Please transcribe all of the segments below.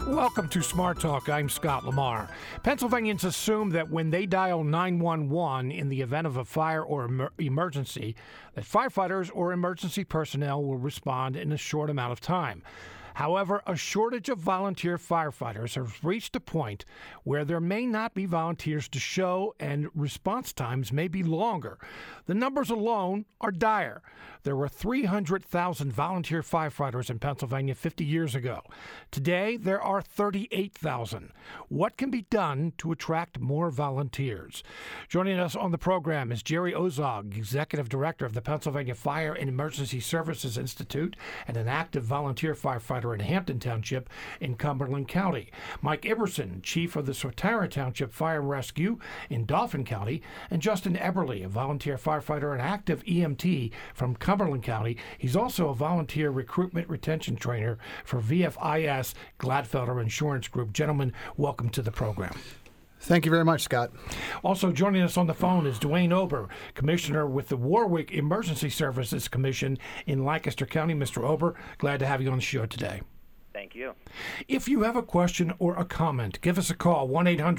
Welcome to Smart Talk. I'm Scott Lamar. Pennsylvanians assume that when they dial 911 in the event of a fire or emergency, that firefighters or emergency personnel will respond in a short amount of time. However, a shortage of volunteer firefighters has reached a point where there may not be volunteers to show and response times may be longer. The numbers alone are dire. There were 300,000 volunteer firefighters in Pennsylvania 50 years ago. Today, there are 38,000. What can be done to attract more volunteers? Joining us on the program is Jerry Ozog, Executive Director of the Pennsylvania Fire and Emergency Services Institute and an active volunteer firefighter in Hampton Township in Cumberland County. Mike Iverson, Chief of the Swatara Township Fire and Rescue in Dauphin County, and Justin Eberly, a volunteer firefighter and active EMT from Cumberland County. He's also a volunteer recruitment retention trainer for VFIS Gladfelder Insurance Group. Gentlemen, welcome to the program. Thank you very much, Scott. Also joining us on the phone is Dwayne Ober, Commissioner with the Warwick Emergency Services Commission in Lancaster County. Mr. Ober, glad to have you on the show today. Thank you. If you have a question or a comment, give us a call,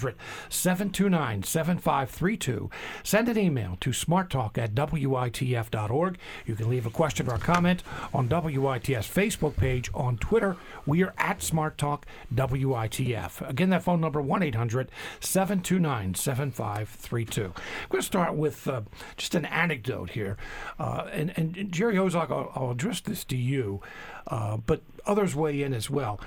1-800-729-7532. Send an email to smarttalk@witf.org. You can leave a question or a comment on WITF's Facebook page. On Twitter, we are at SmartTalkWITF. Again, that phone number, 1-800-729-7532. I'm going to start with just an anecdote here. And Jerry Ozog, I'll address this to you, but others weigh in as well.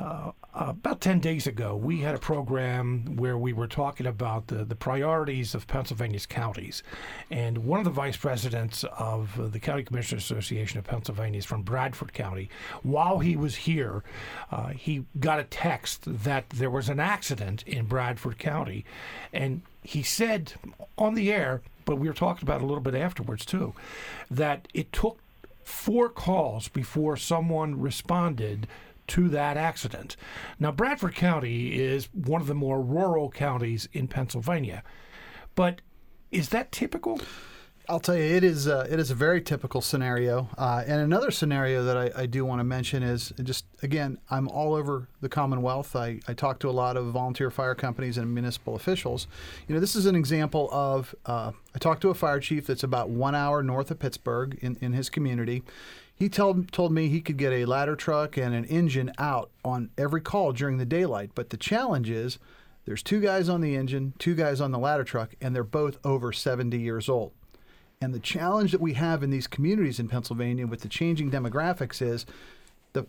About 10 days ago, we had a program where we were talking about the priorities of Pennsylvania's counties. And one of the vice presidents of the County Commissioners Association of Pennsylvania is from Bradford County. While he was here, he got a text that there was an accident in Bradford County. And he said on the air, but we were talking about it a little bit afterwards too, that it took 4 calls before someone responded to that accident. Now, Bradford County is one of the more rural counties in Pennsylvania, but is that typical? I'll tell you, it is a very typical scenario. And another scenario that I do want to mention is just, again, I'm all over the Commonwealth. I talk to a lot of volunteer fire companies and municipal officials. You know, this is an example of, I talked to a fire chief that's about 1 hour north of Pittsburgh in his community. He told me he could get a ladder truck and an engine out on every call during the daylight. But the challenge is there's 2 guys on the engine, 2 guys on the ladder truck, and they're both over 70 years old. And the challenge that we have in these communities in Pennsylvania with the changing demographics is the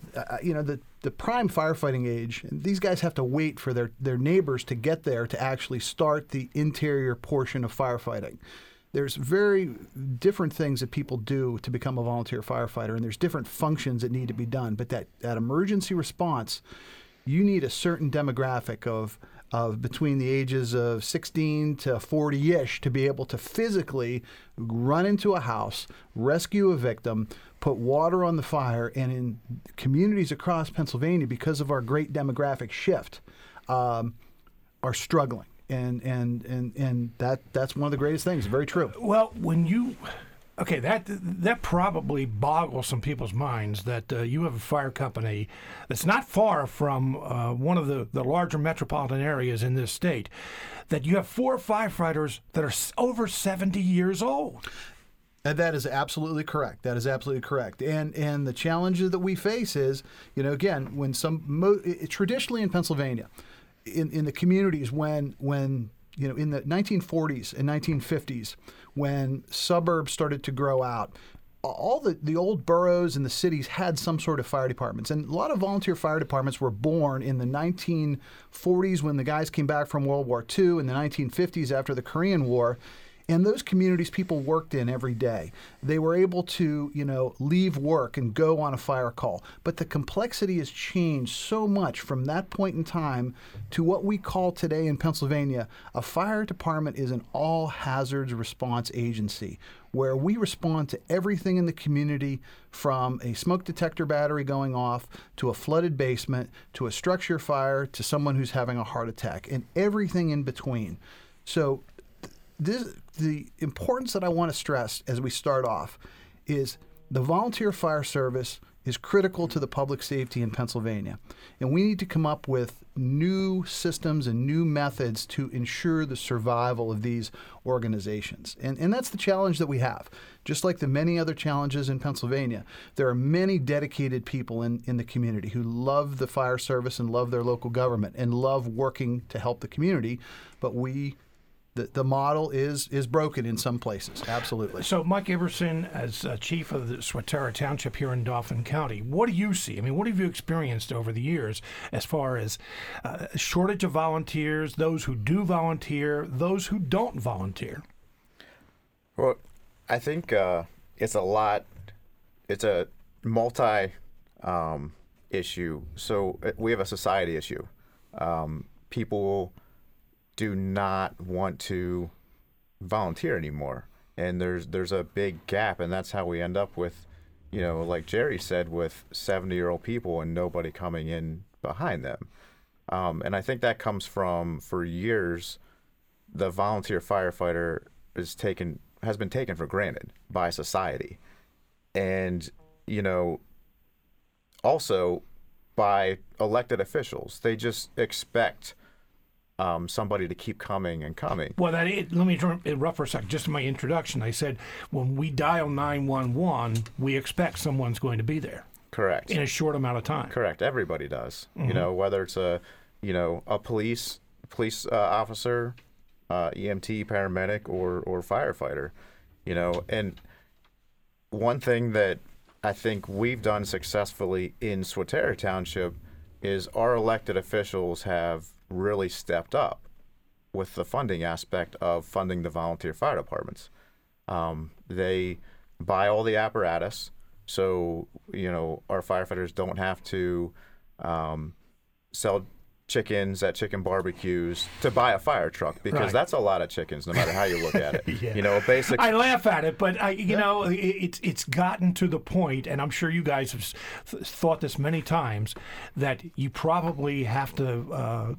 prime firefighting age. And these guys have to wait for their neighbors to get there to actually start the interior portion of firefighting. There's very different things that people do to become a volunteer firefighter, and there's different functions that need to be done. But that emergency response, you need a certain demographic of between the ages of 16 to 40-ish to be able to physically run into a house, rescue a victim, put water on the fire. And in communities across Pennsylvania, because of our great demographic shift, are struggling. And that's one of the greatest things. Very true. Well, that probably boggles some people's minds that you have a fire company that's not far from one of the larger metropolitan areas in this state, that you have 4 firefighters that are over 70 years old. And that is absolutely correct. That is absolutely correct. And the challenges that we face is, again, when traditionally in Pennsylvania, in the communities when in the 1940s and 1950s, when suburbs started to grow out, all the old boroughs and the cities had some sort of fire departments. And a lot of volunteer fire departments were born in the 1940s when the guys came back from World War II, in the 1950s after the Korean War. And those communities people worked in every day. They were able to, leave work and go on a fire call. But the complexity has changed so much from that point in time to what we call today in Pennsylvania. A fire department is an all hazards response agency where we respond to everything in the community, from a smoke detector battery going off to a flooded basement to a structure fire to someone who's having a heart attack and everything in between. So the importance that I want to stress as we start off is the volunteer fire service is critical to the public safety in Pennsylvania. And we need to come up with new systems and new methods to ensure the survival of these organizations. And that's the challenge that we have. Just like the many other challenges in Pennsylvania, there are many dedicated people in the community who love the fire service and love their local government and love working to help the community. But the model is broken in some places, absolutely. So, Mike Iverson, as chief of the Swatara Township here in Dauphin County, what do you see? I mean, what have you experienced over the years as far as shortage of volunteers, those who do volunteer, those who don't volunteer? Well, I think it's a multi issue. So we have a society issue. People do not want to volunteer anymore, and there's a big gap, and that's how we end up with, like Jerry said, with 70-year-old people and nobody coming in behind them. And I think that comes from, for years, the volunteer firefighter has been taken for granted by society, and also by elected officials. They just expect somebody to keep coming and coming. Well, let me interrupt for a second. Just in my introduction, I said when we dial 911, we expect someone's going to be there. Correct. In a short amount of time. Correct. Everybody does. Mm-hmm. Whether it's a police officer, EMT, paramedic, or firefighter. And one thing that I think we've done successfully in Swatara Township is our elected officials have really stepped up with the funding aspect of funding the volunteer fire departments. They buy all the apparatus, so our firefighters don't have to sell chickens at chicken barbecues to buy a fire truck, because that's a lot of chickens, no matter how you look at it. Yeah. Basic. I laugh at it, but it's gotten to the point, and I'm sure you guys have thought this many times, that you probably have to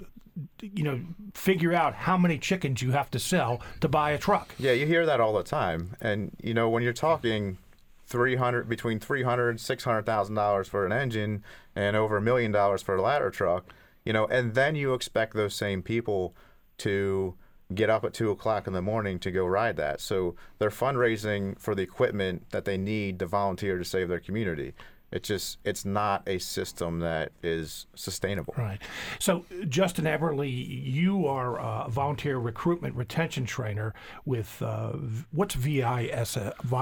figure out how many chickens you have to sell to buy a truck. Yeah, you hear that all the time. And, when you're talking between $300,000, $600,000 for an engine and over $1 million for a ladder truck, and then you expect those same people to get up at 2 o'clock in the morning to go ride that. So they're fundraising for the equipment that they need to volunteer to save their community. It's not a system that is sustainable. Right. So, Justin Eberly, you are a volunteer recruitment retention trainer with what's VFIS?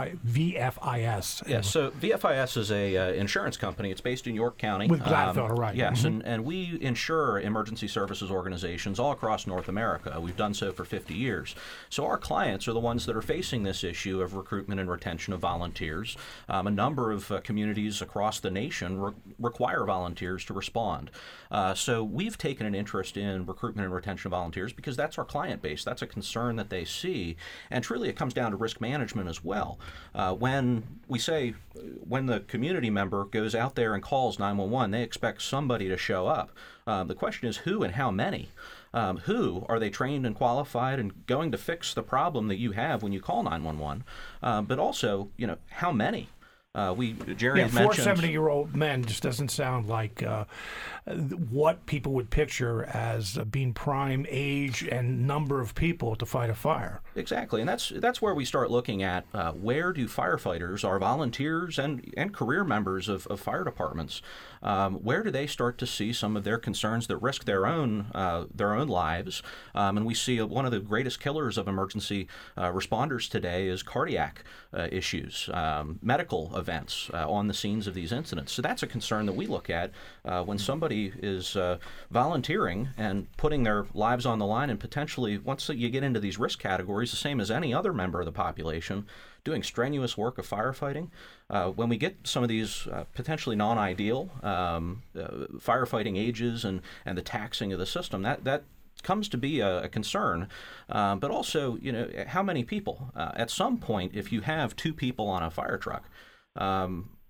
Yeah, so VFIS is a insurance company. It's based in York County. With Gladfelder, right. Yes, and we insure emergency services organizations all across North America. We've done so for 50 years. So our clients are the ones that are facing this issue of recruitment and retention of volunteers. A number of communities across the nation require volunteers to respond. So we've taken an interest in recruitment and retention of volunteers because that's our client base. That's a concern that they see. And truly it comes down to risk management as well. When the community member goes out there and calls 911, they expect somebody to show up. The question is who and how many? Who are they trained and qualified and going to fix the problem that you have when you call 911? But also, how many? Jerry had mentioned 70-year-old men just doesn't sound like what people would picture as being prime age and number of people to fight a fire. Exactly, and that's where we start looking at where do firefighters, our volunteers and career members of fire departments, where do they start to see some of their concerns that risk their own lives? And we see one of the greatest killers of emergency responders today is cardiac issues, medical events on the scenes of these incidents. So that's a concern that we look at when somebody is volunteering and putting their lives on the line, and potentially, once you get into these risk categories, the same as any other member of the population, doing strenuous work of firefighting. When we get some of these potentially non-ideal firefighting ages and the taxing of the system, that comes to be a concern. But also, how many people? At some point, if you have 2 people on a fire truck,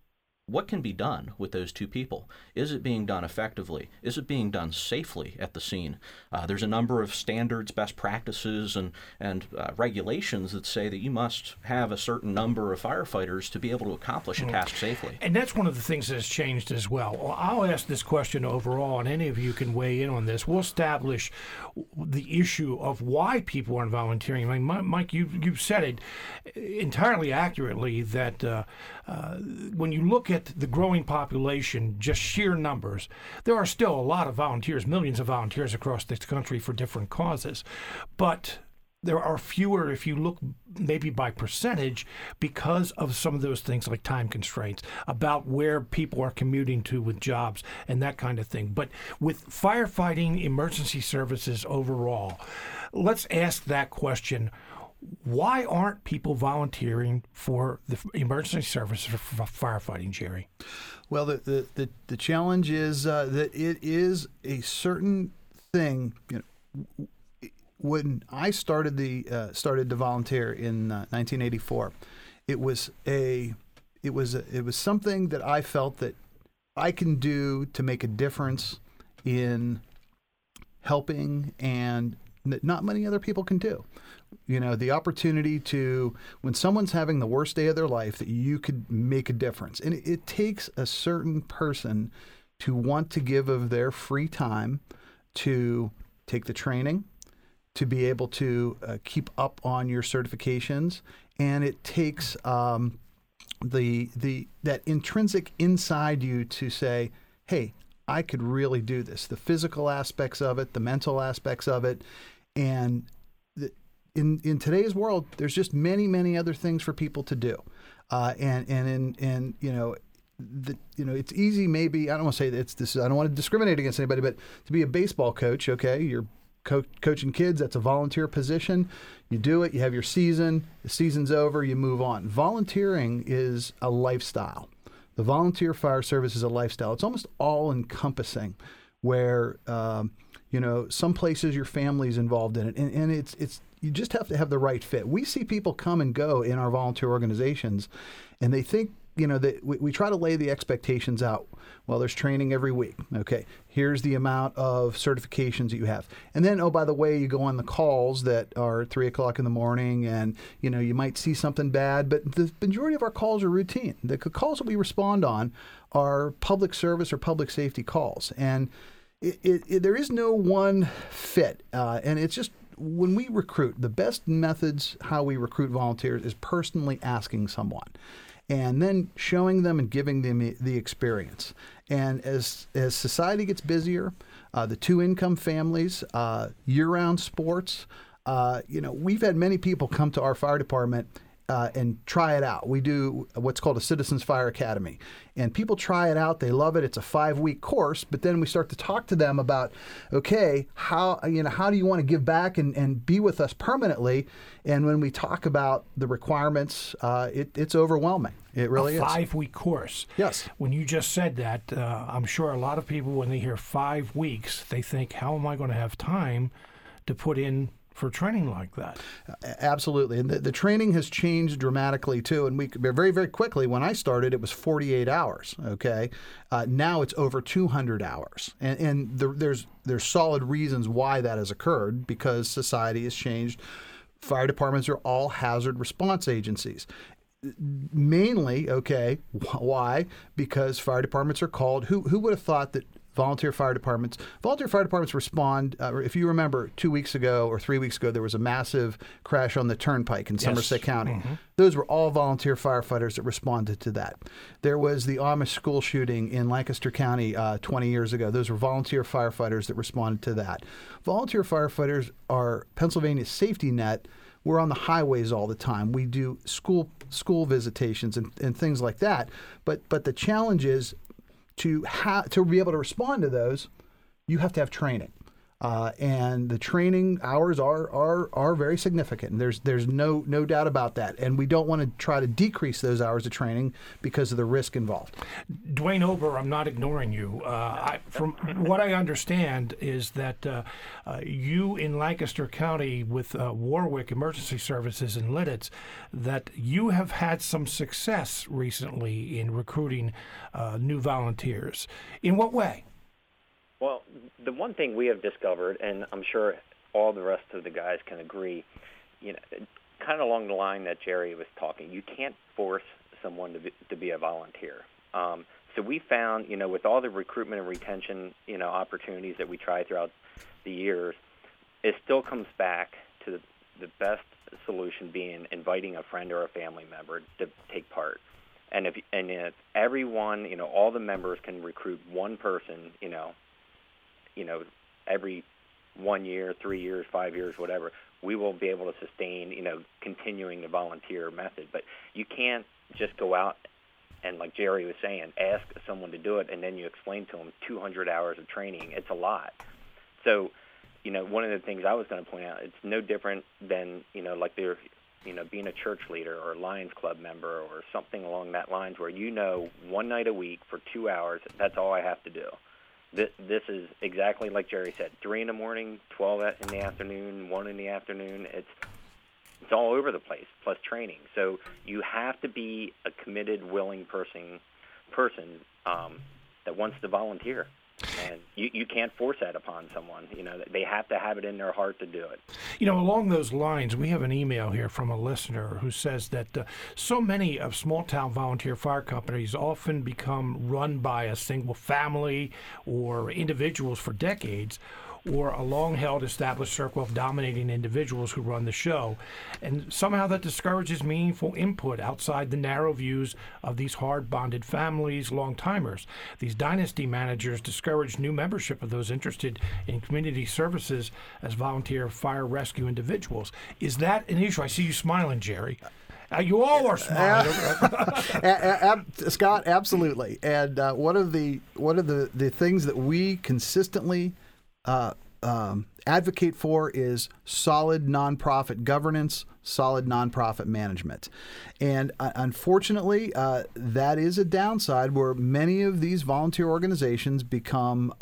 what can be done with those two people? Is it being done effectively? Is it being done safely at the scene? There's a number of standards, best practices, and regulations that say that you must have a certain number of firefighters to be able to accomplish a task safely. And that's one of the things that has changed as well. I'll ask this question overall, and any of you can weigh in on this. We'll establish the issue of why people aren't volunteering. I mean, Mike, you said it entirely accurately that when you look at the growing population, just sheer numbers, there are still a lot of volunteers, millions of volunteers across this country for different causes. But there are fewer, if you look maybe by percentage, because of some of those things like time constraints, about where people are commuting to with jobs and that kind of thing. But with firefighting emergency services overall, let's ask that question. Why aren't people volunteering for the emergency services for firefighting, Jerry? Well, the challenge is that it is a certain thing. When I started to volunteer in 1984, it was something that I felt that I can do to make a difference in helping, and not many other people can do. The opportunity to, when someone's having the worst day of their life, that you could make a difference. And it takes a certain person to want to give of their free time to take the training, to be able to keep up on your certifications, and it takes that intrinsic inside you to say, hey, I could really do this. The physical aspects of it, the mental aspects of it, and in today's world, there's just many other things for people to do, it's easy. Maybe I don't want to say that it's this. I don't want to discriminate against anybody, but to be a baseball coach, okay, you're coaching kids, that's a volunteer position. You do it, you have your season, the season's over, you move on. Volunteering is a lifestyle. The volunteer fire service is a lifestyle. It's almost all encompassing, where some places your family's involved in it, and it's you just have to have the right fit. We see people come and go in our volunteer organizations, and they think that we try to lay the expectations out. Well, there's training every week. Okay, here's the amount of certifications that you have. And then, oh, by the way, you go on the calls that are 3 o'clock in the morning, and you might see something bad, but the majority of our calls are routine. The calls that we respond on are public service or public safety calls. And there is no one fit. And it's just, when we recruit, the best methods how we recruit volunteers is personally asking someone, and then showing them and giving them the experience. And as society gets busier, the two-income families, year-round sports, we've had many people come to our fire department and try it out. We do what's called a Citizens Fire Academy. And people try it out. They love it. It's a 5-week course. But then we start to talk to them about, okay, how do you want to give back and be with us permanently? And when we talk about the requirements, it's overwhelming. It really is. A 5-week course. Yes. When you just said that, I'm sure a lot of people, when they hear 5 weeks, they think, how am I going to have time to put in for training like that? Absolutely. And the training has changed dramatically too. And we very, very quickly, when I started, it was 48 hours. Okay. Now it's over 200 hours. And there's solid reasons why that has occurred, because society has changed. Fire departments are all hazard response agencies. Mainly, okay, why? Because fire departments are called, who would have thought that volunteer fire departments respond, if you remember 2 weeks ago or 3 weeks ago, there was a massive crash on the turnpike in Somerset County. Mm-hmm. Those were all volunteer firefighters that responded to that. There was the Amish school shooting in Lancaster County 20 years ago. Those were volunteer firefighters that responded to that. Volunteer firefighters are Pennsylvania's safety net. We're on the highways all the time. We do school visitations and things like that. But the challenge is to be able to respond to those, you have to have training. And the training hours are very significant. There's no doubt about that. And we don't want to try to decrease those hours of training because of the risk involved. Dwayne Ober, I'm not ignoring you. From what I understand is that you in Lancaster County with Warwick Emergency Services in Lidditz, that you have had some success recently in recruiting new volunteers. In what way? Well, the one thing we have discovered, and I'm sure all the rest of the guys can agree, kind of along the line that Jerry was talking, you can't force someone to be a volunteer. So we found, with all the recruitment and retention, opportunities that we try throughout the years, it still comes back to the best solution being inviting a friend or a family member to take part. And if everyone, all the members can recruit one person, every 1 year, 3 years, 5 years, whatever, we will be able to sustain, continuing the volunteer method. But you can't just go out and, like Jerry was saying, ask someone to do it, and then you explain to them 200 hours of training. It's a lot. So, one of the things I was going to point out, it's no different than, like they're, being a church leader or a Lions Club member or something along that lines where one night a week for 2 hours, that's all I have to do. This is exactly like Jerry said, 3 in the morning, 12 in the afternoon, 1 in the afternoon. It's all over the place, plus training. So you have to be a committed, willing person that wants to volunteer. And you can't force that upon someone. They have to have it in their heart to do it. Along those lines, we have an email here from a listener who says that so many of small-town volunteer fire companies often become run by a single family or individuals for decades, or a long-held established circle of dominating individuals who run the show. And somehow that discourages meaningful input outside the narrow views of these hard-bonded families, long-timers. These dynasty managers discourage new membership of those interested in community services as volunteer fire rescue individuals. Is that an issue? I see you smiling, Jerry. You all are smiling. Scott, absolutely. And one of the things that we consistently advocate for is solid nonprofit governance, solid nonprofit management. And unfortunately, that is a downside where many of these volunteer organizations become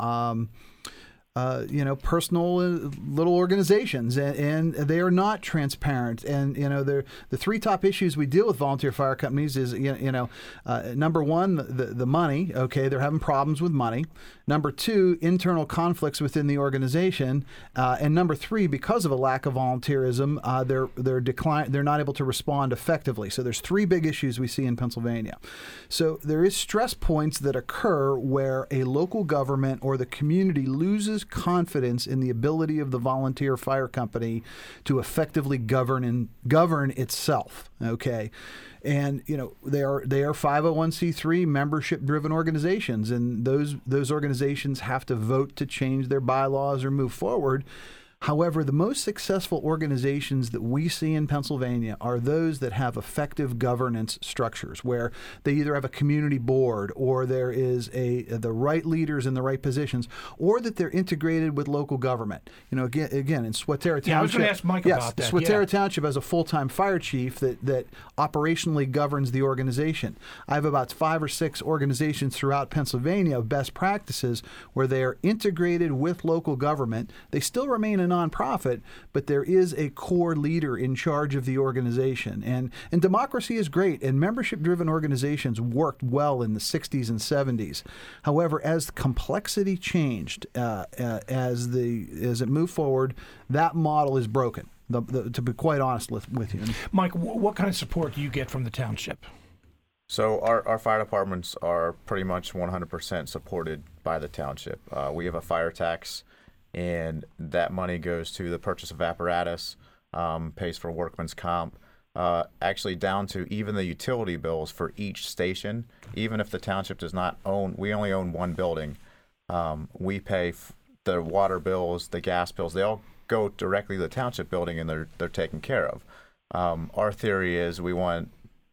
personal little organizations, and they are not transparent. And the three top issues we deal with volunteer fire companies is number one, the money. Okay, they're having problems with money. Number two, internal conflicts within the organization, and number three, because of a lack of volunteerism, they're not able to respond effectively. So there's three big issues we see in Pennsylvania. So there is stress points that occur where a local government or the community loses confidence in the ability of the volunteer fire company to effectively govern itself. Okay. And they are 501c3 membership-driven organizations, and those organizations have to vote to change their bylaws or move forward. However, the most successful organizations that we see in Pennsylvania are those that have effective governance structures, where they either have a community board, or there is the right leaders in the right positions, or that they're integrated with local government. Again, in Swatara Township. Yeah, I was going to ask Mike about that. Swatara Township has a full-time fire chief that operationally governs the organization. I have about 5 or 6 organizations throughout Pennsylvania of best practices where they are integrated with local government. They still remain a nonprofit, but there is a core leader in charge of the organization. And democracy is great, and membership-driven organizations worked well in the 60s and 70s. However, as complexity changed, as it moved forward, that model is broken, to be quite honest with you. Mike, what kind of support do you get from the township? So our fire departments are pretty much 100% supported by the township. We have a fire tax, and that money goes to the purchase of apparatus, pays for workman's comp, actually down to even the utility bills for each station. Even if the township does not own, we only own one building, we pay the water bills, the gas bills, they all go directly to the township building, and they're taken care of. Our theory is we want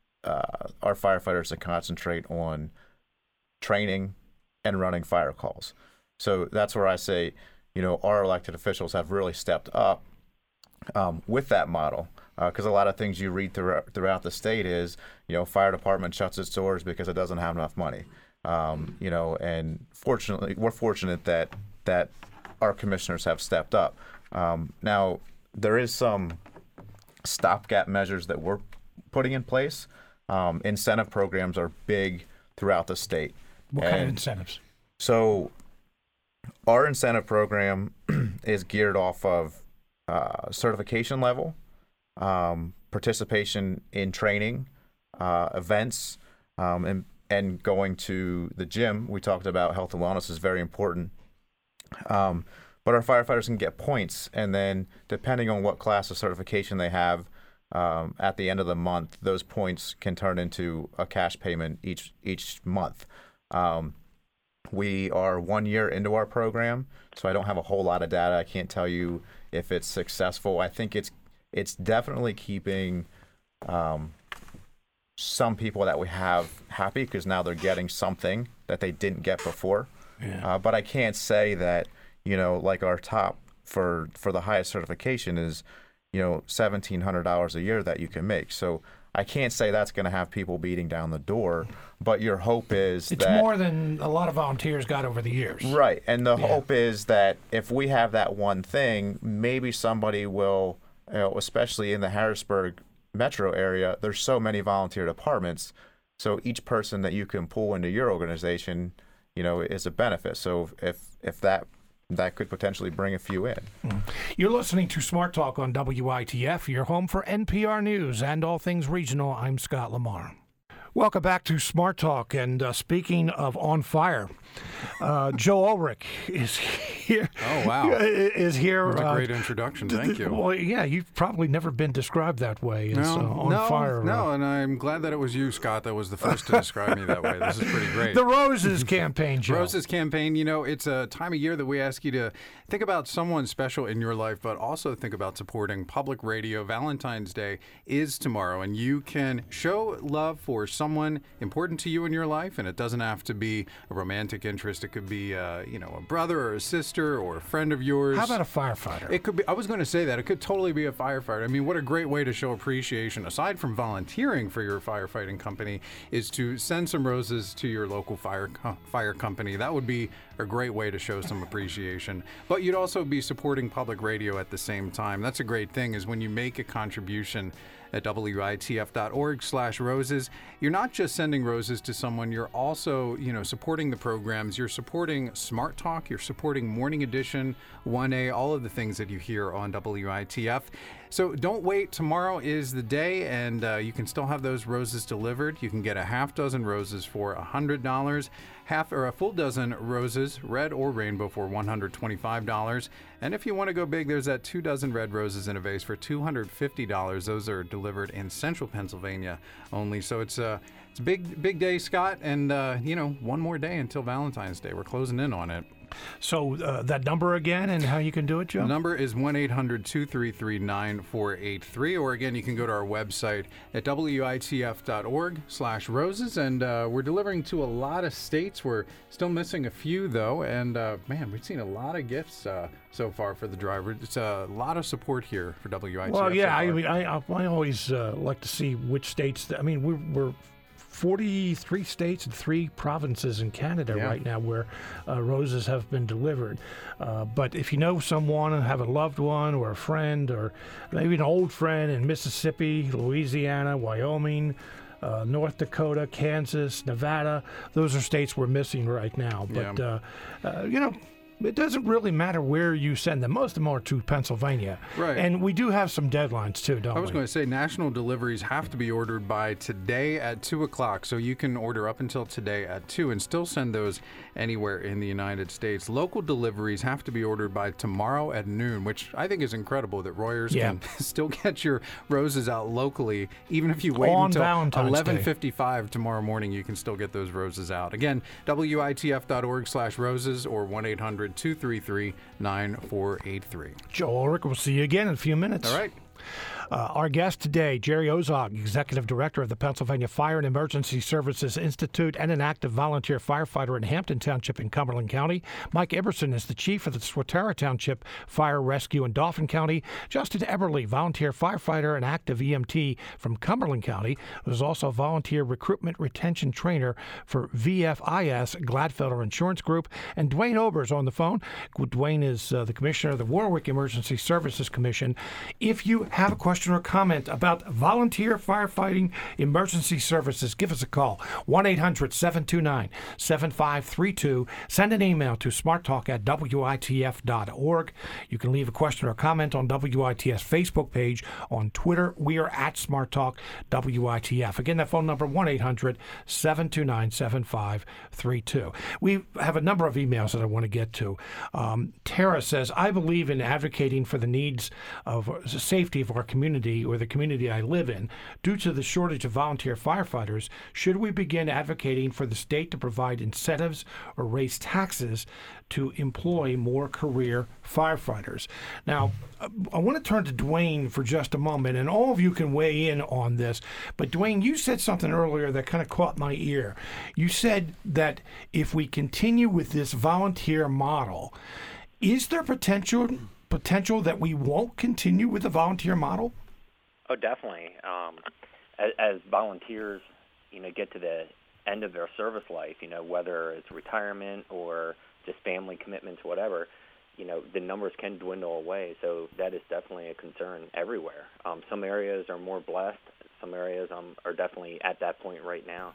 our firefighters to concentrate on training and running fire calls. So that's where I say, our elected officials have really stepped up with that model. Because a lot of things you read throughout the state is, fire department shuts its doors because it doesn't have enough money. And fortunately, we're fortunate that our commissioners have stepped up. Now, there is some stopgap measures that we're putting in place. Incentive programs are big throughout the state. What kind of incentives? So our incentive program is geared off of certification level, participation in training, events, and going to the gym. We talked about health and wellness is very important. But our firefighters can get points, and then depending on what class of certification they have, at the end of the month, those points can turn into a cash payment each month. We are 1 year into our program, so I don't have a whole lot of data. I can't tell you if it's successful. I think it's definitely keeping some people that we have happy because now they're getting something that they didn't get before. Yeah. But I can't say that, like our top for the highest certification is, $1,700 a year that you can make. So I can't say that's going to have people beating down the door, but your hope is it's more than a lot of volunteers got over the years. Right. And the hope is that if we have that one thing, maybe somebody will, especially in the Harrisburg metro area, there's so many volunteer departments. So each person that you can pull into your organization, is a benefit. So if that could potentially bring a few in. You're listening to Smart Talk on WITF, your home for NPR News and all things regional. I'm Scott Lamar. Welcome back to Smart Talk. And speaking of on fire, Joe Ulrich is here. Oh, wow. Is here. That's a great introduction. Thank you. Well, yeah, you've probably never been described that way as on fire. No, and I'm glad that it was you, Scott, that was the first to describe me that way. This is pretty great. The Roses campaign, Joe. Roses campaign, it's a time of year that we ask you to think about someone special in your life, but also think about supporting public radio. Valentine's Day is tomorrow, and you can show love for someone important to you in your life, and it doesn't have to be a romantic interest. It could be, a brother or a sister or a friend of yours. How about a firefighter? It could be. I was going to say that. It could totally be a firefighter. I mean, what a great way to show appreciation, aside from volunteering for your firefighting company, is to send some roses to your local fire company. That would be a great way to show some appreciation. But you'd also be supporting public radio at the same time. That's a great thing, is when you make a contribution at WITF.org/roses, you're not just sending roses to someone, you're also, supporting the programs. You're supporting Smart Talk, you're supporting Morning Edition, 1A, all of the things that you hear on WITF. So don't wait. Tomorrow is the day, and you can still have those roses delivered. You can get a half dozen roses for $100, half or a full dozen roses, red or rainbow, for $125. And if you want to go big, there's that 2 dozen red roses in a vase for $250. Those are delivered in central Pennsylvania only. So it's a big day, Scott, and one more day until Valentine's Day. We're closing in on it. So that number again and how you can do it, Joe? The number is 1-800-233-9483, or again, you can go to our website at WITF.org/roses, and we're delivering to a lot of states. We're still missing a few, though, and man, we've seen a lot of gifts so far for the driver. It's a lot of support here for WITF. Well, yeah, so I always like to see which states. We're 43 states and 3 provinces in Canada right now where roses have been delivered. But if you know someone, have a loved one or a friend or maybe an old friend in Mississippi, Louisiana, Wyoming, North Dakota, Kansas, Nevada, those are states we're missing right now. But, it doesn't really matter where you send them. Most of them are to Pennsylvania. Right. And we do have some deadlines, too, don't we? I was going to say, national deliveries have to be ordered by today at 2 o'clock. So you can order up until today at 2 and still send those anywhere in the United States. Local deliveries have to be ordered by tomorrow at noon, which I think is incredible that Royers can still get your roses out locally. Even if you wait until 11:55 tomorrow morning, you can still get those roses out. Again, WITF.org/roses or 1-800-233-9483. Joe Ulrich, we'll see you again in a few minutes. All right. Our guest today, Jerry Ozog, Executive Director of the Pennsylvania Fire and Emergency Services Institute and an active volunteer firefighter in Hampton Township in Cumberland County. Mike Iverson is the Chief of the Swatara Township Fire Rescue in Dauphin County. Justin Eberly, volunteer firefighter and active EMT from Cumberland County, who is also a volunteer recruitment retention trainer for VFIS Gladfelder Insurance Group. And Dwayne Ober's on the phone. Dwayne is the Commissioner of the Warwick Emergency Services Commission. If you have a question or comment about volunteer firefighting emergency services, give us a call, 1-800-729-7532. Send an email to smarttalk@witf.org. You can leave a question or comment on WITF's Facebook page. On Twitter, we are at SmartTalk.WITF. Again, that phone number, 1-800-729-7532. We have a number of emails that I want to get to. Tara says, I believe in advocating for the needs of safety of our community or the community I live in. Due to the shortage of volunteer firefighters, should we begin advocating for the state to provide incentives or raise taxes to employ more career firefighters? Now, I want to turn to Dwayne for just a moment, and all of you can weigh in on this. But Dwayne, you said something earlier that kind of caught my ear. You said that if we continue with this volunteer model, is there potential that we won't continue with the volunteer model? Oh, definitely. As volunteers, get to the end of their service life, whether it's retirement or just family commitments, whatever, the numbers can dwindle away. So that is definitely a concern everywhere. Some areas are more blessed. Some areas are definitely at that point right now.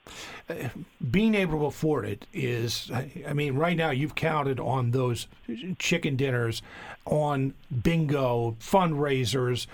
Being able to afford it is, right now you've counted on those chicken dinners, on bingo, fundraisers.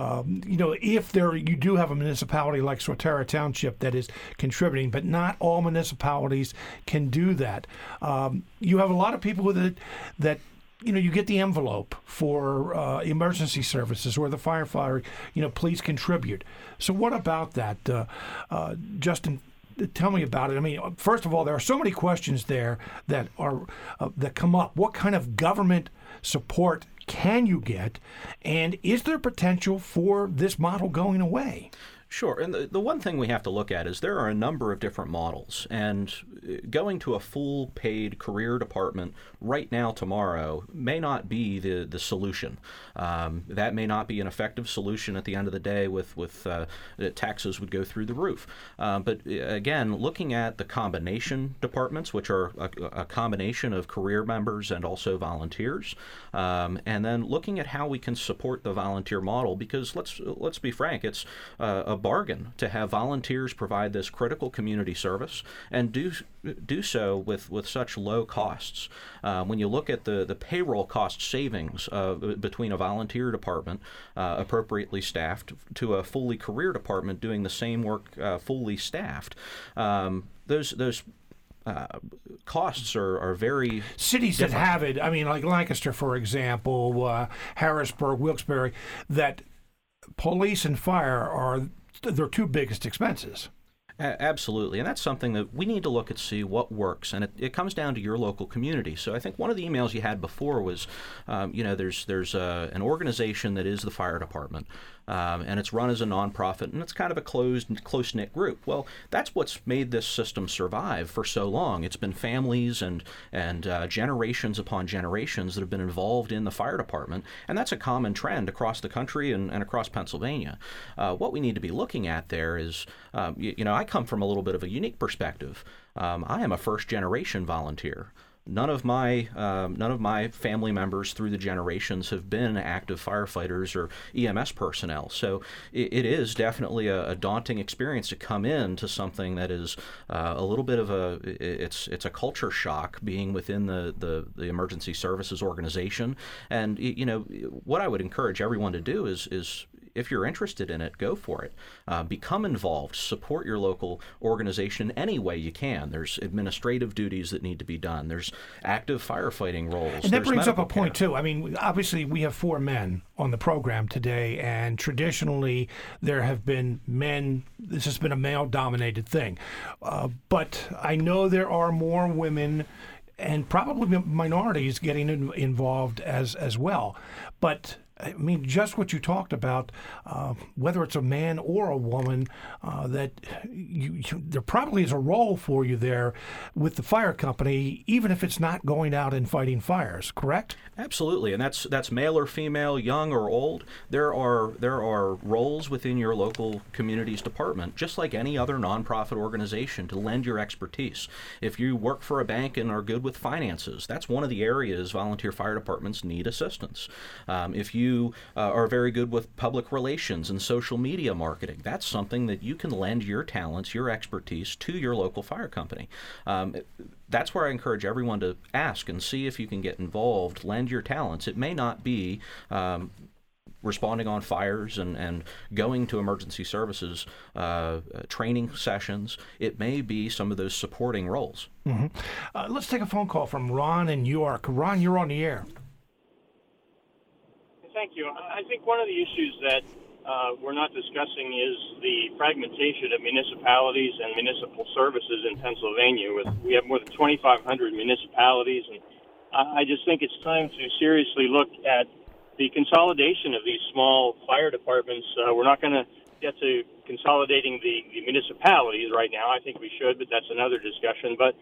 If you do have a municipality like Swatara Township that is contributing, but not all municipalities can do that. You have a lot of people that you get the envelope for emergency services or the firefighter, please contribute. So what about that, Justin? Tell me about it. First of all, there are so many questions there that come up. What kind of government support can you get, and is there potential for this model going away? Sure. And the one thing we have to look at is there are a number of different models, and going to a full paid career department right now, tomorrow, may not be the solution. That may not be an effective solution at the end of the day with taxes would go through the roof. But again, looking at the combination departments, which are a combination of career members and also volunteers, and then looking at how we can support the volunteer model, because let's be frank, it's a bargain to have volunteers provide this critical community service and do so with such low costs. When you look at the payroll cost savings between a volunteer department appropriately staffed to a fully career department doing the same work fully staffed, those costs are very cities different. That have it. Like Lancaster, for example, Harrisburg, Wilkes-Barre, that police and fire are their two biggest expenses. Absolutely, and that's something that we need to look at, see what works, and it comes down to your local community. So I think one of the emails you had before was, there's an organization that is the fire department, and it's run as a nonprofit, and it's kind of a close-knit group. Well, that's what's made this system survive for so long. It's been families and generations upon generations that have been involved in the fire department, and that's a common trend across the country and across Pennsylvania. What we need to be looking at there is, I come from a little bit of a unique perspective. I am a first-generation volunteer. None of my family members through the generations have been active firefighters or EMS personnel. So it is definitely a daunting experience to come into something that is a little bit of it's a culture shock being within the emergency services organization. And what I would encourage everyone to do is if you're interested in it, go for it. Become involved. Support your local organization any way you can. There's administrative duties that need to be done. There's active firefighting roles. And that brings up a point, care. too. Obviously, we have 4 men on the program today, and traditionally there have been men. This has been a male-dominated thing. But I know there are more women and probably minorities getting involved as well. But I mean, just what you talked about, whether it's a man or a woman, that there probably is a role for you there with the fire company, even if it's not going out and fighting fires, correct? Absolutely, and that's male or female, young or old. There are roles within your local community's department, just like any other nonprofit organization, to lend your expertise. If you work for a bank and are good with finances, that's one of the areas volunteer fire departments need assistance. If you are very good with public relations and social media marketing, that's something that you can lend your talents, your expertise to your local fire company. That's where I encourage everyone to ask and see if you can get involved, lend your talents. It may not be responding on fires and going to emergency services training sessions. It may be some of those supporting roles. Mm-hmm. Let's take a phone call from Ron in York. Ron, you're on the air. Thank you. I think one of the issues that we're not discussing is the fragmentation of municipalities and municipal services in Pennsylvania. We have more than 2,500 municipalities, and I just think it's time to seriously look at the consolidation of these small fire departments. We're not going to get to consolidating the municipalities right now. I think we should, but that's another discussion. But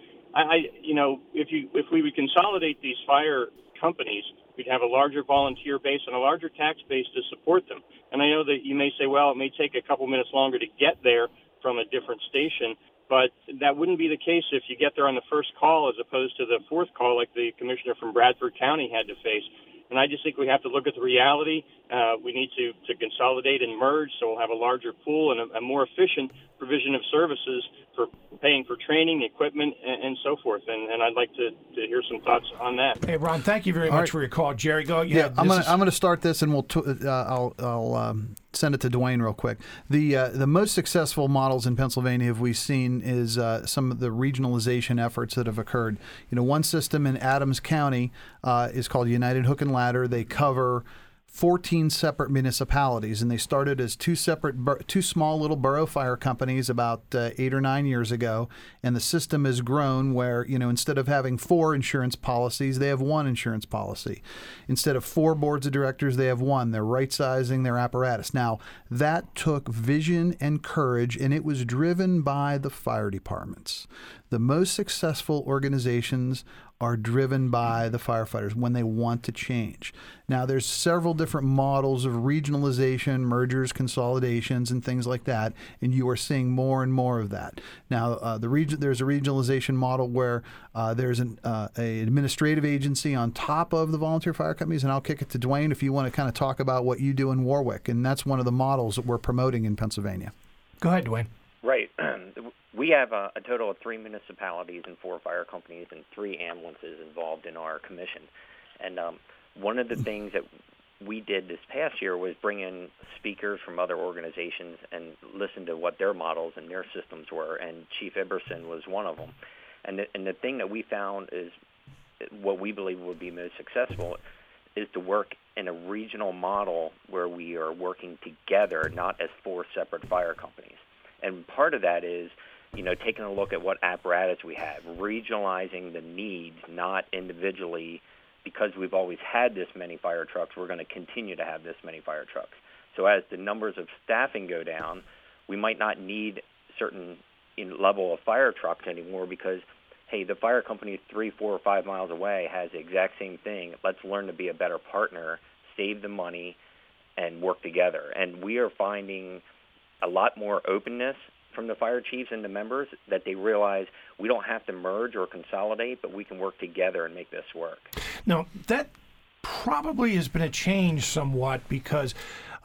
if we would consolidate these fire companies, we'd have a larger volunteer base and a larger tax base to support them. And I know that you may say, well, it may take a couple minutes longer to get there from a different station, but that wouldn't be the case if you get there on the first call as opposed to the fourth call like the commissioner from Bradford County had to face. And I just think we have to look at the reality. We need to consolidate and merge so we'll have a larger pool and a more efficient provision of services for paying for training, equipment, and so forth. And I'd like to hear some thoughts on that. Hey, Ron, thank you very much for your call. Jerry, go. Yeah, I'm gonna start this, and I'll send it to Dwayne real quick. The most successful models in Pennsylvania have we seen is some of the regionalization efforts that have occurred. One system in Adams County is called United Hook and Ladder. They cover 14 separate municipalities, and they started as two small little borough fire companies about 8 or 9 years ago. And the system has grown where, instead of having 4 insurance policies, they have 1 insurance policy. Instead of 4 boards of directors, they have 1. They're right-sizing their apparatus. Now, that took vision and courage, and it was driven by the fire departments. The most successful organizations are driven by the firefighters when they want to change. Now, there's several different models of regionalization, mergers, consolidations, and things like that, and you are seeing more and more of that. Now, there's a regionalization model where there's an administrative agency on top of the volunteer fire companies, and I'll kick it to Dwayne if you want to kind of talk about what you do in Warwick, and that's one of the models that we're promoting in Pennsylvania. Go ahead, Dwayne. Right. We have a total of 3 municipalities and 4 fire companies and 3 ambulances involved in our commission. And one of the things that we did this past year was bring in speakers from other organizations and listen to what their models and their systems were, and Chief Iberson was one of them. And the thing that we found is what we believe would be most successful is to work in a regional model where we are working together, not as 4 separate fire companies. And part of that is, taking a look at what apparatus we have, regionalizing the needs, not individually, because we've always had this many fire trucks, we're going to continue to have this many fire trucks. So as the numbers of staffing go down, we might not need certain level of fire trucks anymore because, hey, the fire company 3, 4, or 5 miles away has the exact same thing. Let's learn to be a better partner, save the money, and work together. And we are finding a lot more openness from the fire chiefs and the members that they realize we don't have to merge or consolidate, but we can work together and make this work. Now, that probably has been a change somewhat because,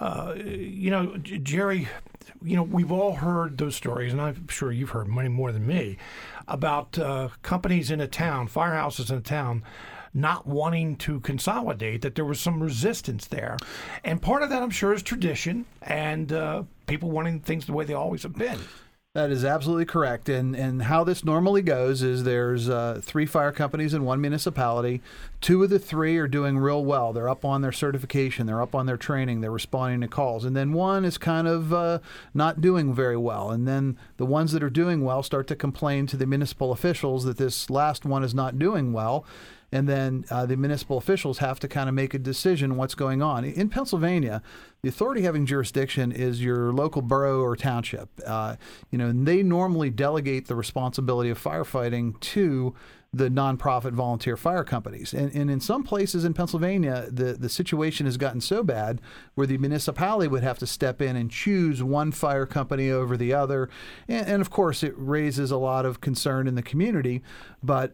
Jerry, we've all heard those stories, and I'm sure you've heard many more than me, about companies in a town, firehouses in a town, not wanting to consolidate, that there was some resistance there. And part of that, I'm sure, is tradition and people wanting things the way they always have been. That is absolutely correct. And how this normally goes is there's 3 fire companies in one municipality. 2 of the 3 are doing real well. They're up on their certification. They're up on their training. They're responding to calls. And then 1 is kind of not doing very well. And then the ones that are doing well start to complain to the municipal officials that this last one is not doing well. and then the municipal officials have to kind of make a decision what's going on. In Pennsylvania, the authority having jurisdiction is your local borough or township. And they normally delegate the responsibility of firefighting to the nonprofit volunteer fire companies. And in some places in Pennsylvania, the situation has gotten so bad where the municipality would have to step in and choose one fire company over the other. And of course, it raises a lot of concern in the community. But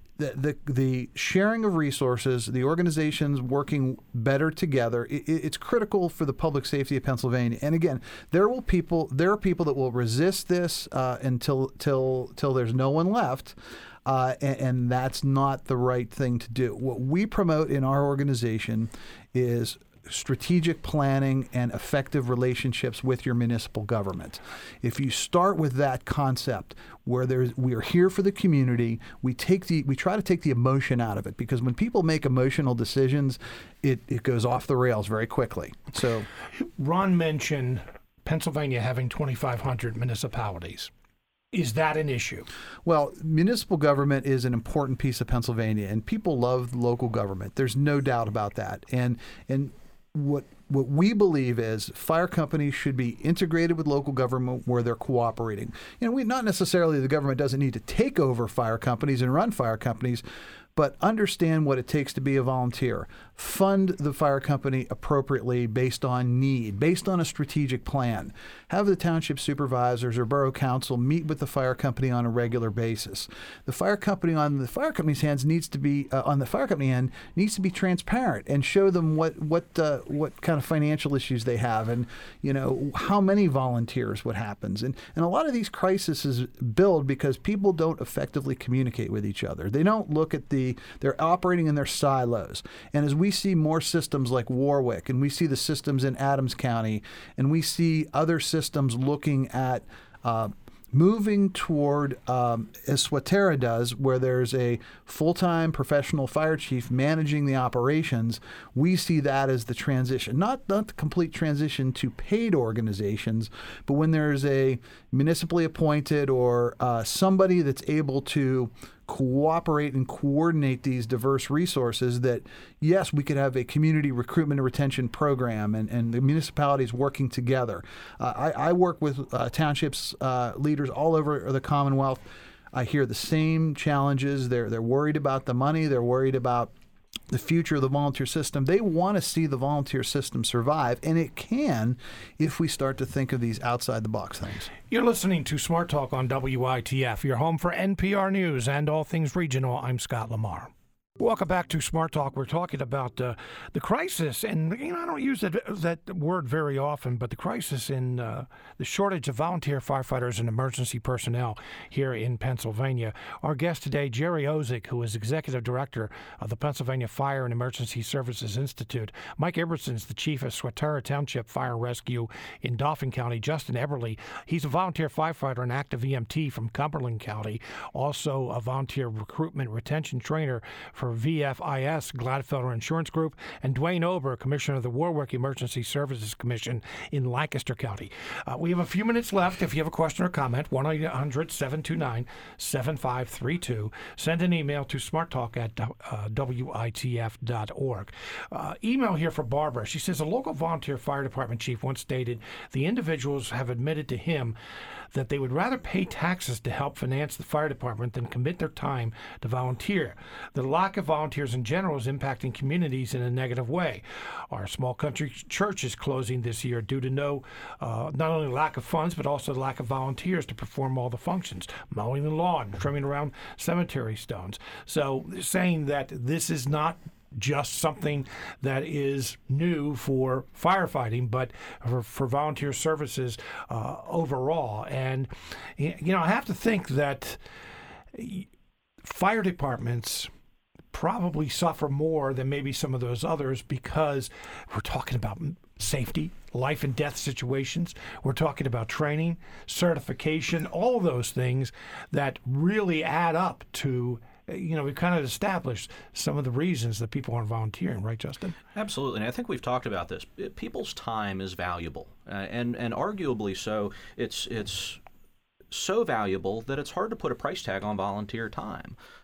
the sharing of resources, the organizations working better together, it's critical for the public safety of Pennsylvania. And again, there are people that will resist this until there's no one left. And that's not the right thing to do. What we promote in our organization is strategic planning and effective relationships with your municipal government. If you start with that concept where we are here for the community, we try to take the emotion out of it, because when people make emotional decisions, it goes off the rails very quickly. So Ron mentioned Pennsylvania having 2,500 municipalities. Is that an issue? Well, municipal government is an important piece of Pennsylvania, and people love local government. There's no doubt about that. And what we believe is fire companies should be integrated with local government where they're cooperating. Not necessarily the government doesn't need to take over fire companies and run fire companies, but understand what it takes to be a volunteer. Fund the fire company appropriately based on need, based on a strategic plan. Have the township supervisors or borough council meet with the fire company on a regular basis. The fire company on the fire company's hands needs to be needs to be transparent and show them what kind of financial issues they have, and how many volunteers, what happens, and a lot of these crises build because people don't effectively communicate with each other. They don't look at they're operating in their silos. And as we see more systems like Warwick, and we see the systems in Adams County, and we see other systems looking at moving toward, as Swatera does, where there's a full-time professional fire chief managing the operations, we see that as the transition. Not the complete transition to paid organizations, but when there's a municipally appointed or somebody that's able to cooperate and coordinate these diverse resources, that yes, we could have a community recruitment and retention program, and the municipalities working together. I work with townships leaders all over the Commonwealth. I hear the same challenges. They're worried about the money. They're worried about the future of the volunteer system. They want to see the volunteer system survive, and it can if we start to think of these outside-the-box things. You're listening to Smart Talk on WITF, your home for NPR News and all things regional. I'm Scott Lamar. Welcome back to Smart Talk. We're talking about the crisis, and I don't use that word very often, but the crisis in the shortage of volunteer firefighters and emergency personnel here in Pennsylvania. Our guest today, Jerry Ozick, who is Executive Director of the Pennsylvania Fire and Emergency Services Institute. Mike Eberson is the Chief of Swatera Township Fire Rescue in Dauphin County. Justin Eberly, he's a volunteer firefighter and active EMT from Cumberland County, also a volunteer recruitment retention trainer for VFIS, Gladfelder Insurance Group, and Dwayne Ober, Commissioner of the Warwick Emergency Services Commission in Lancaster County. We have a few minutes left. If you have a question or comment, 1-800-729-7532. Send an email to smarttalk@witf.org. Email here for Barbara. She says, a local volunteer fire department chief once stated the individuals have admitted to him that they would rather pay taxes to help finance the fire department than commit their time to volunteer. The lack of volunteers in general is impacting communities in a negative way. Our small country church is closing this year due to not only lack of funds, but also the lack of volunteers to perform all the functions, mowing the lawn, trimming around cemetery stones. So saying that this is not just something that is new for firefighting, but for volunteer services overall. And, I have to think that fire departments probably suffer more than maybe some of those others, because we're talking about safety, life and death situations. We're talking about training, certification, all of those things that really add up to, we've kind of established some of the reasons that people aren't volunteering, right, Justin? Absolutely. And I think we've talked about this. People's time is valuable, and arguably so. It's so valuable that it's hard to put a price tag on volunteer time.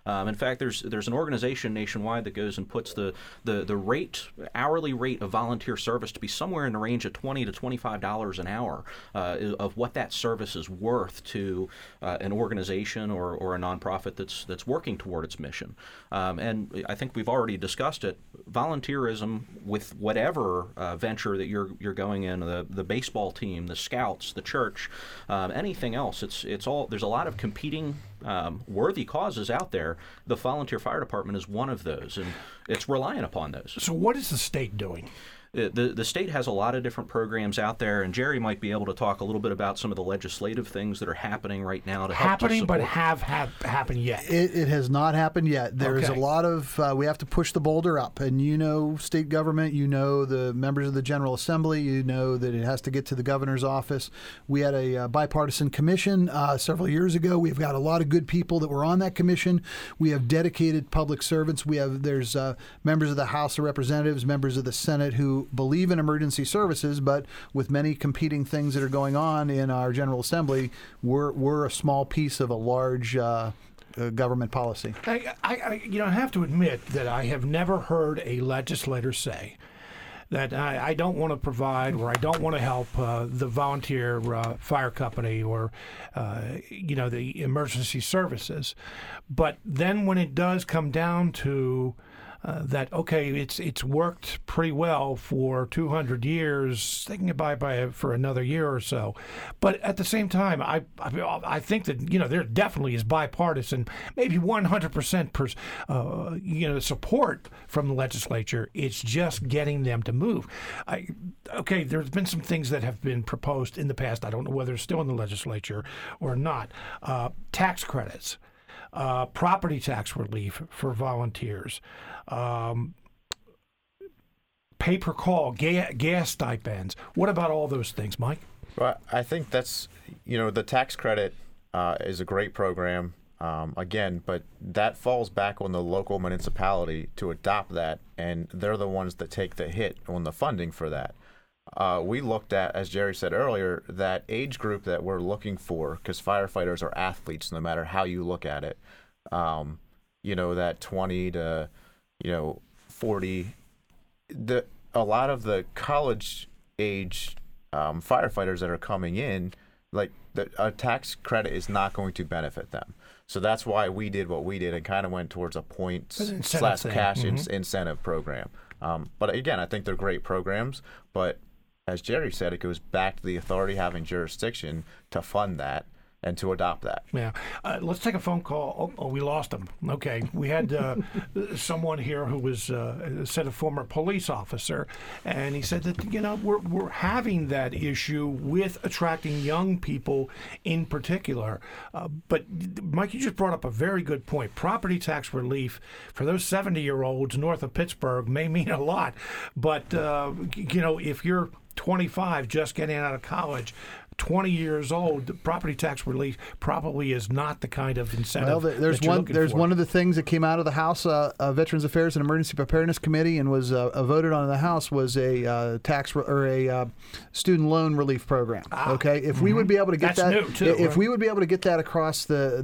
In fact, there's an organization nationwide that goes and puts the hourly rate of volunteer service to be somewhere in the range of $20 to $25 an hour of what that service is worth to an organization or a nonprofit that's working toward its mission. And I think we've already discussed it. Volunteerism with whatever venture that you're going in, the baseball team, the scouts, the church, anything else. It's all, there's a lot of competing worthy causes out there. The volunteer fire department is one of those, and it's relying upon those. So what is the state doing? The state has a lot of different programs out there, and Jerry might be able to talk a little bit about some of the legislative things that are happening right now to help to support. But have happened yet? It has not happened yet. There is a lot of, we have to push the boulder up. And state government, the members of the General Assembly, that it has to get to the governor's office. We had a bipartisan commission several years ago. We've got a lot of good people that were on that commission. We have dedicated public servants. There's members of the House of Representatives, members of the Senate who believe in emergency services, but with many competing things that are going on in our General Assembly, we're a small piece of a large government policy. I have to admit that I have never heard a legislator say that I don't want to provide or I don't want to help the volunteer fire company or the emergency services, but then when it does come down to that, it's worked pretty well for 200 years. They can get by for another year or so. But at the same time, I think that, there definitely is bipartisan, maybe 100% support from the legislature. It's just getting them to move. There's been some things that have been proposed in the past. I don't know whether it's still in the legislature or not. Tax credits. Property tax relief for volunteers, pay-per-call, gas stipends. What about all those things, Mike? Well, I think that's, the tax credit is a great program, but that falls back on the local municipality to adopt that, and they're the ones that take the hit on the funding for that. We looked at, as Jerry said earlier, that age group that we're looking for, because firefighters are athletes no matter how you look at it. That 20 to 40. A lot of the college age firefighters that are coming in, a tax credit is not going to benefit them. So that's why we did what we did and kind of went towards a points/cash incentive program. But again, I think they're great programs. But as Jerry said, it goes back to the authority having jurisdiction to fund that and to adopt that. Yeah. Let's take a phone call. Oh, we lost him. Okay. We had someone here who was said a former police officer, and he said that, we're having that issue with attracting young people in particular. But, Mike, you just brought up a very good point. Property tax relief for those 70-year-olds north of Pittsburgh may mean a lot. But, if you're 25, just getting out of college, 20 years old, the property tax relief probably is not the kind of incentive. Well, there's one of the things that came out of the House Veterans Affairs and Emergency Preparedness Committee and was voted on in the House was a student loan relief program. If we would be able to get That's new too, if we would be able to get that across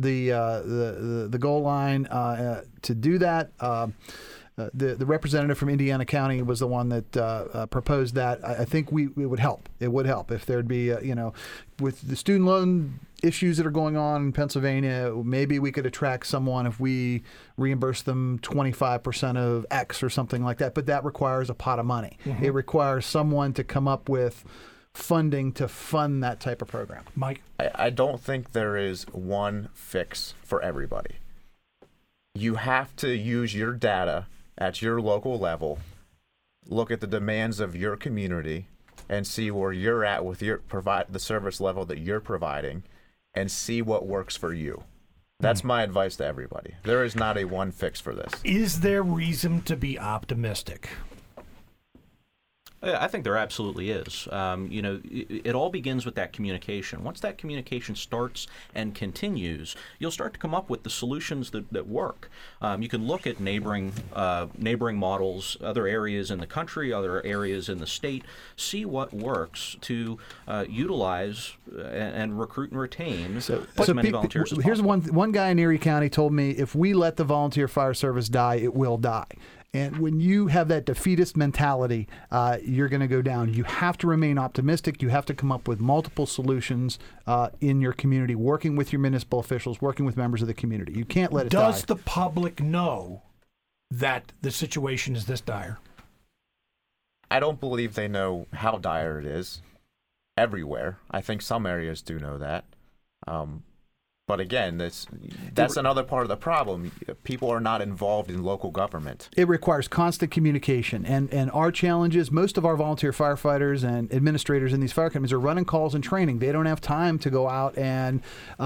the goal line to do that. The representative from Indiana County was the one that proposed that. I think it would help. It would help if there'd be, with the student loan issues that are going on in Pennsylvania, maybe we could attract someone if we reimburse them 25% of X or something like that. But that requires a pot of money. Mm-hmm. It requires someone to come up with funding to fund that type of program. Mike? I don't think there is one fix for everybody. You have to use your data at your local level, look at the demands of your community, and see where you're at with the service level that you're providing, and see what works for you. That's my advice to everybody. There is not a one fix for this. Is there reason to be optimistic? I think there absolutely is. It all begins with that communication. Once that communication starts and continues, you'll start to come up with the solutions that work. You can look at neighboring models, other areas in the country, other areas in the state, see what works to utilize and recruit and retain as many volunteers as here's possible. one guy in Erie County told me, if we let the volunteer fire service die, it will die. And when you have that defeatist mentality, you're going to go down. You have to remain optimistic. You have to come up with multiple solutions in your community, working with your municipal officials, working with members of the community. You can't let it die. Does the public know that the situation is this dire? I don't believe they know how dire it is everywhere. I think some areas do know that. But again, that's another part of the problem. People are not involved in local government. It requires constant communication. And our challenge is most of our volunteer firefighters and administrators in these fire companies are running calls and training. They don't have time to go out and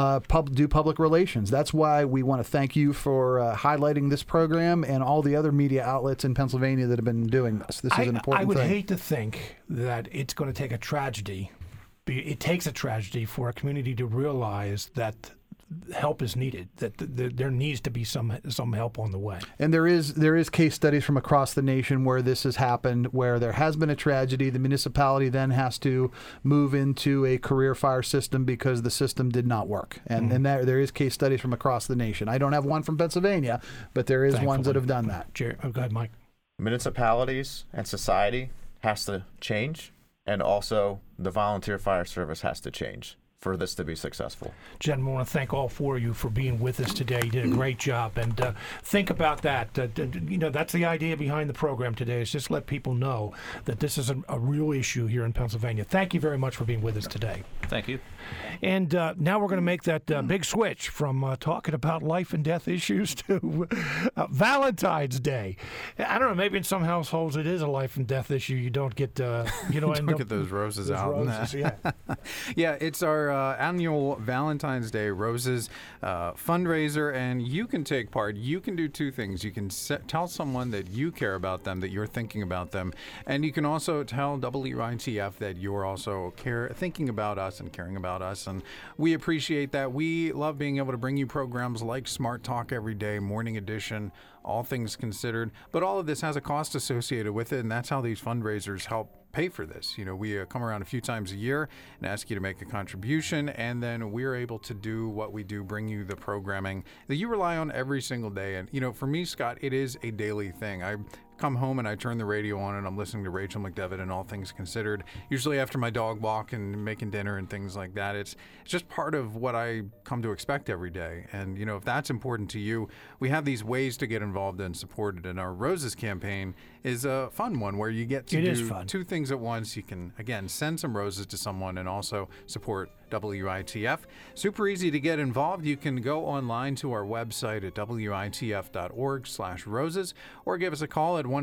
do public relations. That's why we want to thank you for highlighting this program and all the other media outlets in Pennsylvania that have been doing this. This is an important thing. I would hate to think that it's going to take a tragedy. It takes a tragedy for a community to realize that help is needed, that there needs to be some help on the way. And there is case studies from across the nation where this has happened, where there has been a tragedy. The municipality then has to move into a career fire system because the system did not work. And there is case studies from across the nation. I don't have one from Pennsylvania, but there is ones that have done that. Go ahead, Mike. Municipalities and society has to change, and also the volunteer fire service has to change for this to be successful. Gentlemen, I want to thank all four of you for being with us today. You did a great job. And think about that. That's the idea behind the program today, is just let people know that this is a real issue here in Pennsylvania. Thank you very much for being with us today. Thank you. And now we're going to make that big switch from talking about life and death issues to Valentine's Day. I don't know, maybe in some households it is a life and death issue. You don't get, don't get those roses out. Yeah. Yeah, it's our annual Valentine's Day Roses fundraiser, and you can take part. You can do two things. You can tell someone that you care about them, that you're thinking about them, and you can also tell WITF that you're also thinking about us and caring about us, and we appreciate that. We love being able to bring you programs like Smart Talk Every Day, Morning Edition, All Things Considered, but all of this has a cost associated with it, and that's how these fundraisers help pay for this. We come around a few times a year and ask you to make a contribution, and then we're able to do what we do, bring you the programming that you rely on every single day. And for me, Scott, it is a daily thing. I come home and I turn the radio on and I'm listening to Rachel McDevitt and All Things Considered, usually after my dog walk and making dinner and things like that. It's just part of what I come to expect every day. And, if that's important to you, we have these ways to get involved and supported. And our Roses campaign is a fun one where you get to do two things at once. You can, again, send some roses to someone and also support WITF. Super easy to get involved. You can go online to our website at witf.org/roses or give us a call at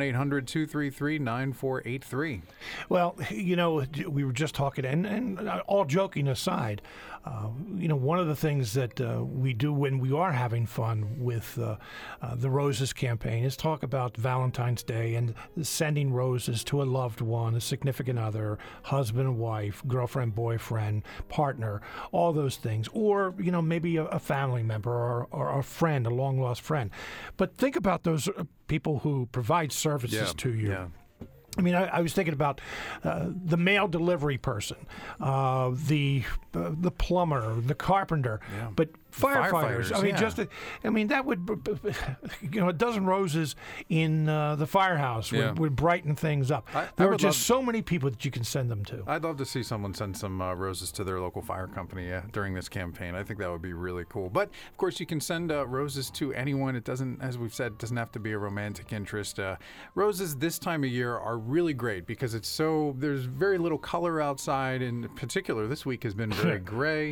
1-800-233-9483. Well, we were just talking, and all joking aside, one of the things that we do when we are having fun with the Roses campaign is talk about Valentine's Day and sending roses to a loved one, a significant other, husband and wife, girlfriend, boyfriend, partner, all those things. Or, maybe a family member or a friend, a long-lost friend. But think about those people who provide services to you. Yeah. I mean, I was thinking about the mail delivery person, the plumber, the carpenter, but firefighters. That would, a dozen roses in the firehouse would brighten things up. There are just so many people that you can send them to. I'd love to see someone send some roses to their local fire company during this campaign. I think that would be really cool. But of course, you can send roses to anyone. It doesn't, as we've said, doesn't have to be a romantic interest. Roses this time of year are really great because there's very little color outside. In particular, this week has been very gray.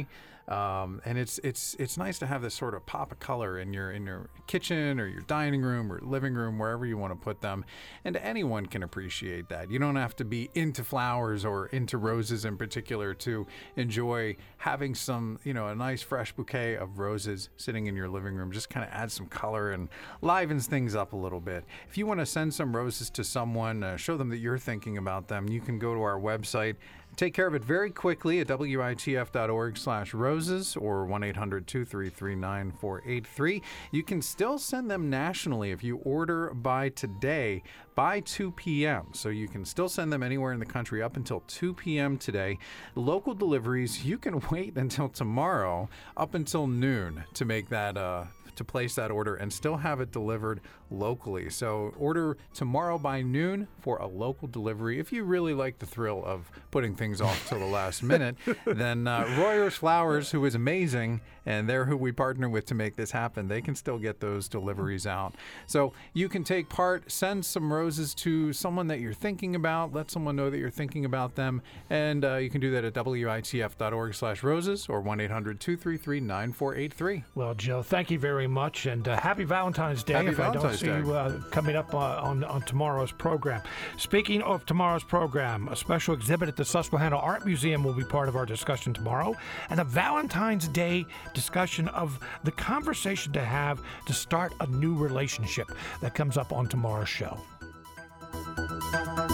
And it's nice to have this sort of pop of color in your kitchen or your dining room or living room, wherever you want to put them. And anyone can appreciate that. You don't have to be into flowers or into roses in particular to enjoy having some, a nice fresh bouquet of roses sitting in your living room. Just kind of adds some color and livens things up a little bit. If you want to send some roses to someone, show them that you're thinking about them, you can go to our website. Take care of it very quickly at witf.org/roses or 1-800-233-9483. You can still send them nationally if you order by today, by 2 p.m. So you can still send them anywhere in the country up until 2 p.m. today. Local deliveries, you can wait until tomorrow up until noon to make that to place that order and still have it delivered locally. So order tomorrow by noon for a local delivery. If you really like the thrill of putting things off till the last minute, then Royers Flowers, who is amazing, and they're who we partner with to make this happen, they can still get those deliveries out. So you can take part, send some roses to someone that you're thinking about, let someone know that you're thinking about them, and you can do that at witf.org/roses or 1-800-233-9483. Well, Joe, thank you very much, and happy Valentine's Day. Happy if Valentine's I don't see you coming up on tomorrow's program. Speaking of tomorrow's program, a special exhibit at the Susquehanna Art Museum will be part of our discussion tomorrow, and a Valentine's Day discussion of the conversation to have to start a new relationship that comes up on tomorrow's show.